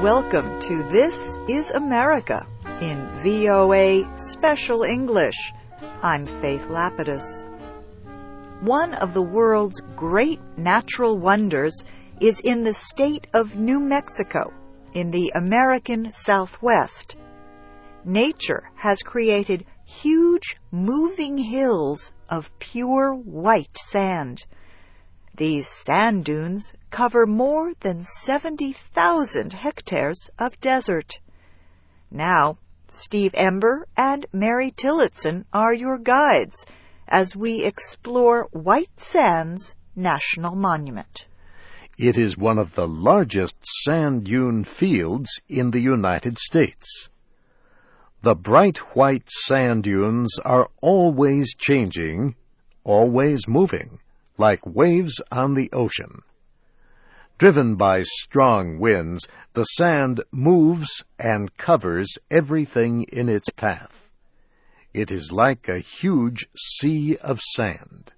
Welcome to This is America in VOA Special English. I'm Faith Lapidus. One of the world's great natural wonders is in the state of New Mexico, in the American Southwest. Nature has created huge moving hills of pure white sand. These sand dunes cover more than 70,000 hectares of desert. Now, Steve Ember and Mary Tillotson are your guides as we explore White Sands National Monument. It is one of the largest sand dune fields in the United States. The bright white sand dunes are always changing, always moving, like waves on the ocean. Driven by strong winds, the sand moves and covers everything in its path. It is like a huge sea of sand.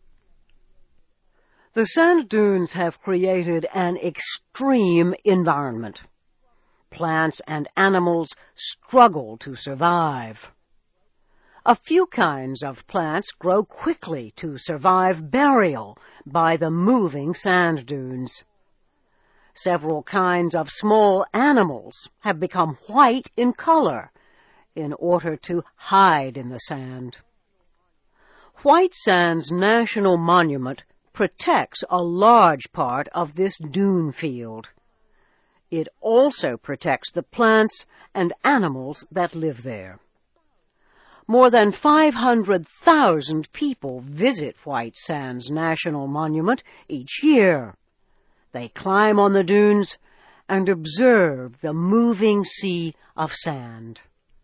The sand dunes have created an extreme environment. Plants and animals struggle to survive. A few kinds of plants grow quickly to survive burial by the moving sand dunes. Several kinds of small animals have become white in color in order to hide in the sand. White Sands National Monument protects a large part of this dune field. It also protects the plants and animals that live there. More than 500,000 people visit White Sands National Monument each year. They climb on the dunes and observe the moving sea of sand.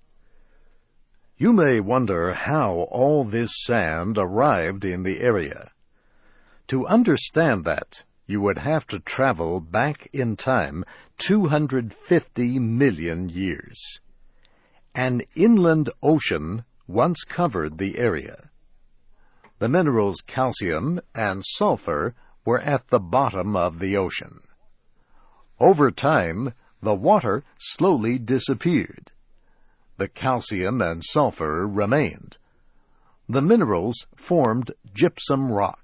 You may wonder how all this sand arrived in the area. To understand that, you would have to travel back in time 250 million years. An inland ocean once covered the area. The minerals calcium and sulfur were at the bottom of the ocean. Over time, the water slowly disappeared. The calcium and sulfur remained. The minerals formed gypsum rock.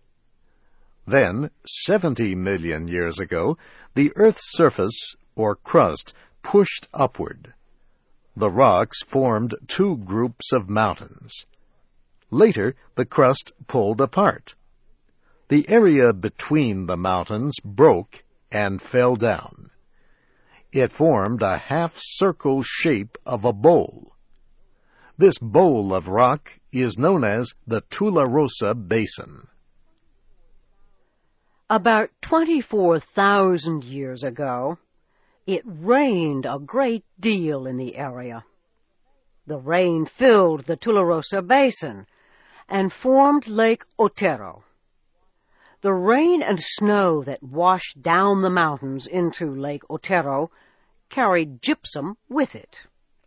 Then, 70 million years ago, the Earth's surface, or crust, pushed upward. The rocks formed two groups of mountains. Later, the crust pulled apart. The area between the mountains broke and fell down. It formed a half-circle shape of a bowl. This bowl of rock is known as the Tularosa Basin. About 24,000 years ago, it rained a great deal in the area. The rain filled the Tularosa Basin and formed Lake Otero. The rain and snow that washed down the mountains into Lake Otero carried gypsum with it.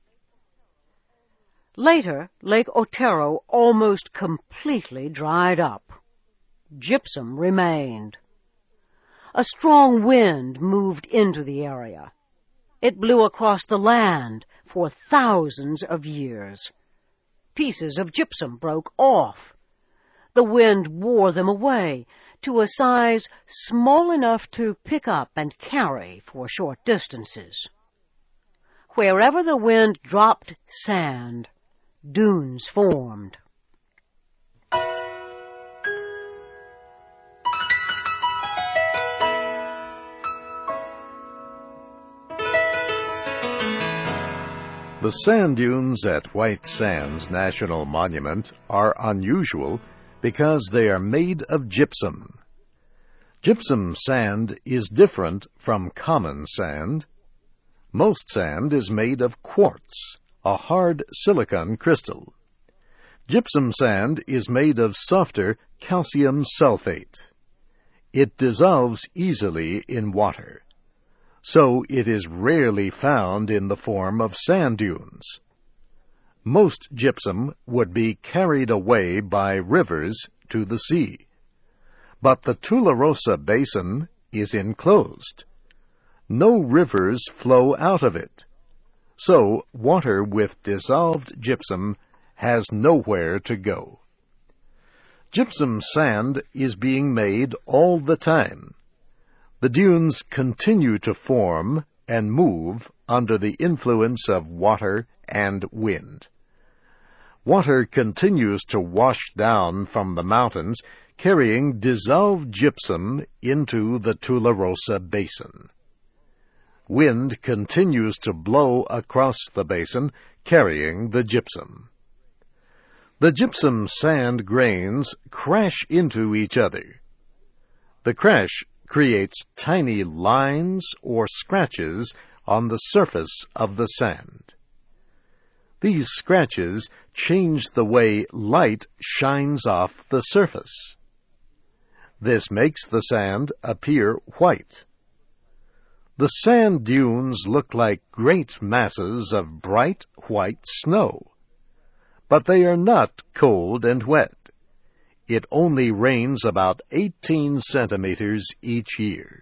Later, Lake Otero almost completely dried up. Gypsum remained. A strong wind moved into the area. It blew across the land for thousands of years. Pieces of gypsum broke off. The wind wore them away to a size small enough to pick up and carry for short distances. Wherever the wind dropped sand, dunes formed. The sand dunes at White Sands National Monument are unusual because they are made of gypsum. Gypsum sand is different from common sand. Most sand is made of quartz, a hard silicon crystal. Gypsum sand is made of softer calcium sulfate. It dissolves easily in water, so it is rarely found in the form of sand dunes. Most gypsum would be carried away by rivers to the sea. But the Tularosa Basin is enclosed. no rivers flow out of it. So water with dissolved gypsum has nowhere to go. Gypsum sand is being made all the time. The dunes continue to form and move under the influence of water and wind. Water continues to wash down from the mountains, carrying dissolved gypsum into the Tularosa Basin. Wind continues to blow across the basin, carrying the gypsum. The gypsum sand grains crash into each other. The crash creates tiny lines or scratches on the surface of the sand. These scratches change the way light shines off the surface. This makes the sand appear white. The sand dunes look like great masses of bright white snow. But they are not cold and wet. It only rains about 18 centimeters each year.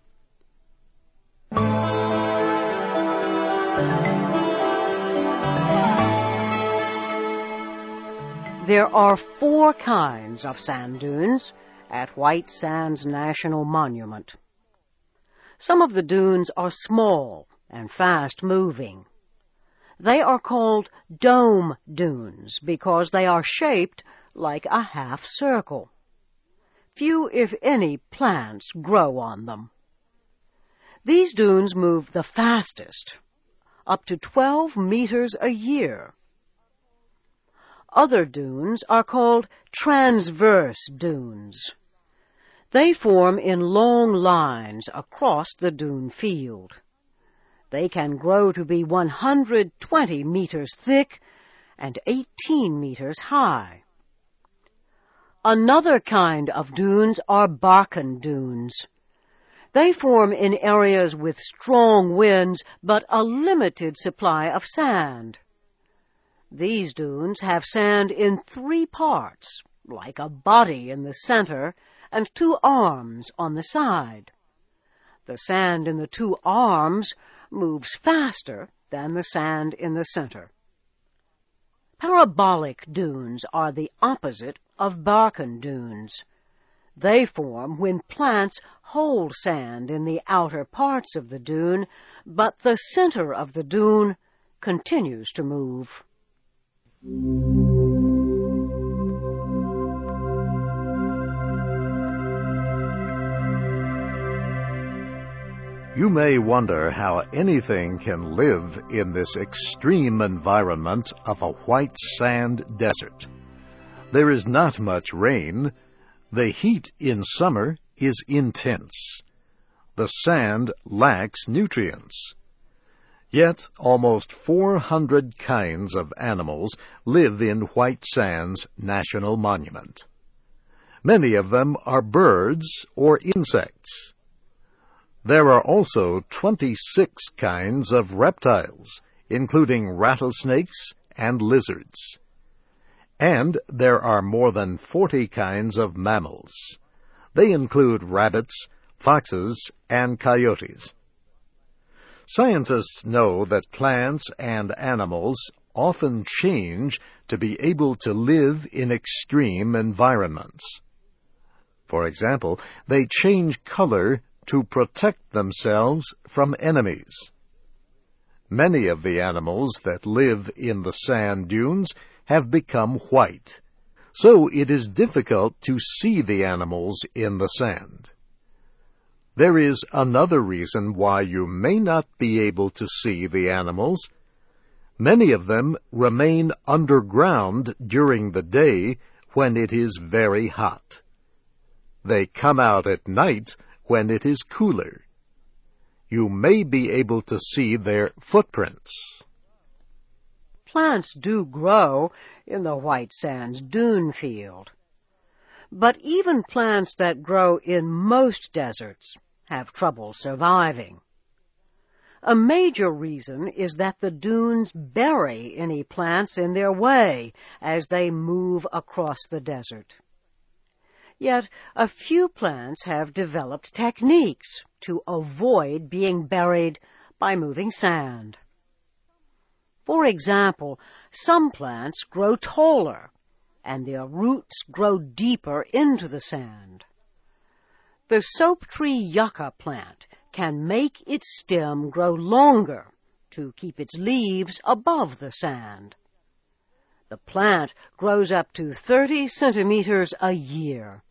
There are 4 kinds of sand dunes at White Sands National Monument. Some of the dunes are small and fast-moving. They are called dome dunes because they are shaped like a half circle. Few, if any, plants grow on them. These dunes move the fastest, up to 12 meters a year. Other dunes are called transverse dunes. They form in long lines across the dune field. They can grow to be 120 meters thick and 18 meters high. Another kind of dunes are Barken dunes. They form in areas with strong winds but a limited supply of sand. These dunes have sand in 3 parts, like a body in the center and 2 arms on the side. The sand in the 2 arms moves faster than the sand in the center. Parabolic dunes are the opposite of Barken dunes. They form when plants hold sand in the outer parts of the dune, but the center of the dune continues to move. You may wonder how anything can live in this extreme environment of a white sand desert. There is not much rain. The heat in summer is intense. The sand lacks nutrients. Yet almost 400 kinds of animals live in White Sands National Monument. Many of them are birds or insects. There are also 26 kinds of reptiles, including rattlesnakes and lizards. And there are more than 40 kinds of mammals. They include rabbits, foxes, and coyotes. Scientists know that plants and animals often change to be able to live in extreme environments. For example, they change color to protect themselves from enemies. Many of the animals that live in the sand dunes have become white, so it is difficult to see the animals in the sand. There is another reason why you may not be able to see the animals. Many of them remain underground during the day when it is very hot. They come out at night when it is cooler. You may be able to see their footprints. Plants do grow in the White Sands dune field. But even plants that grow in most deserts have trouble surviving. A major reason is that the dunes bury any plants in their way as they move across the desert. Yet a few plants have developed techniques to avoid being buried by moving sand. For example, some plants grow taller, and their roots grow deeper into the sand. The soap tree yucca plant can make its stem grow longer to keep its leaves above the sand. The plant grows up to 30 centimeters a year.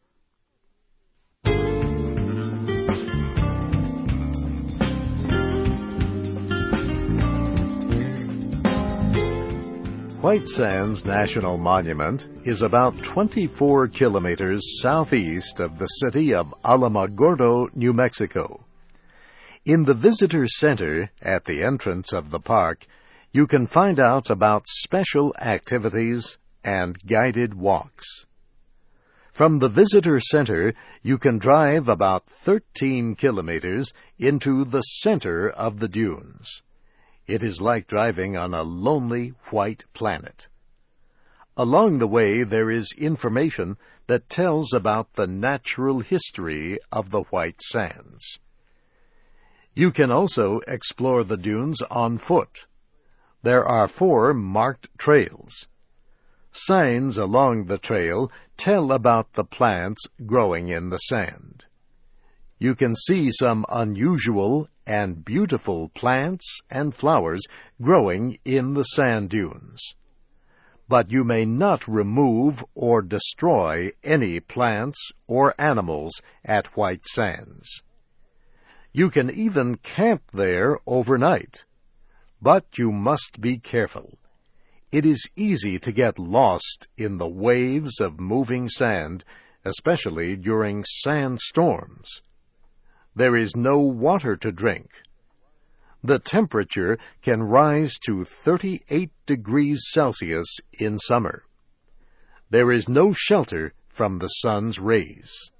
White Sands National Monument is about 24 kilometers southeast of the city of Alamogordo, New Mexico. In the visitor center at the entrance of the park, you can find out about special activities and guided walks. From the visitor center, you can drive about 13 kilometers into the center of the dunes. It is like driving on a lonely white planet. Along the way, there is information that tells about the natural history of the White Sands. You can also explore the dunes on foot. There are 4 marked trails. Signs along the trail tell about the plants growing in the sand. You can see some unusual and beautiful plants and flowers growing in the sand dunes. But you may not remove or destroy any plants or animals at White Sands. You can even camp there overnight. But you must be careful. It is easy to get lost in the waves of moving sand, especially during sandstorms. There is no water to drink. The temperature can rise to 38 degrees Celsius in summer. There is no shelter from the sun's rays.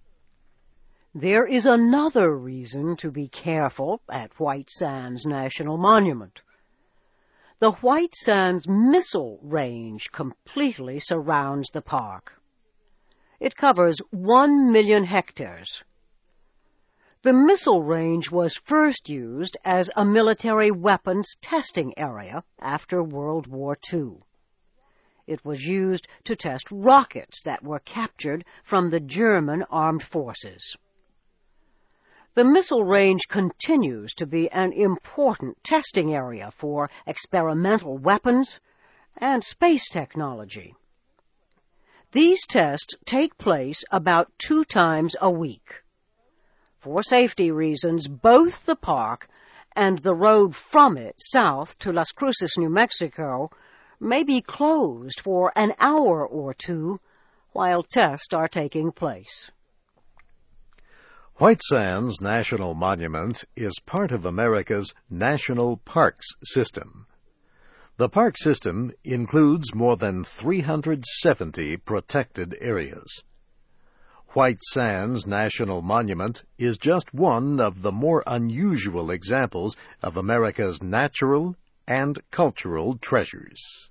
There is another reason to be careful at White Sands National Monument. The White Sands Missile Range completely surrounds the park. It covers 1 million hectares. The missile range was first used as a military weapons testing area after World War II. It was used to test rockets that were captured from the German armed forces. The missile range continues to be an important testing area for experimental weapons and space technology. These tests take place about 2 times a week. For safety reasons, both the park and the road from it south to Las Cruces, New Mexico, may be closed for an hour or 2 while tests are taking place. White Sands National Monument is part of America's National Parks System. The park system includes more than 370 protected areas. White Sands National Monument is just one of the more unusual examples of America's natural and cultural treasures.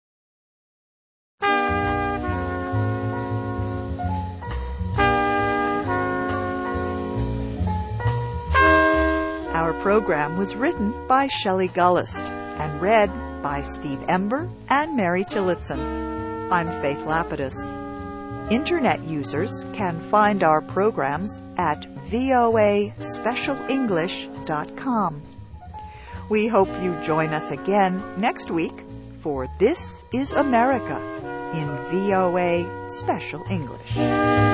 Our program was written by Shelley Gullist and read by Steve Ember and Mary Tillotson. I'm Faith Lapidus. Internet users can find our programs at voaspecialenglish.com. We hope you join us again next week for This is America in VOA Special English.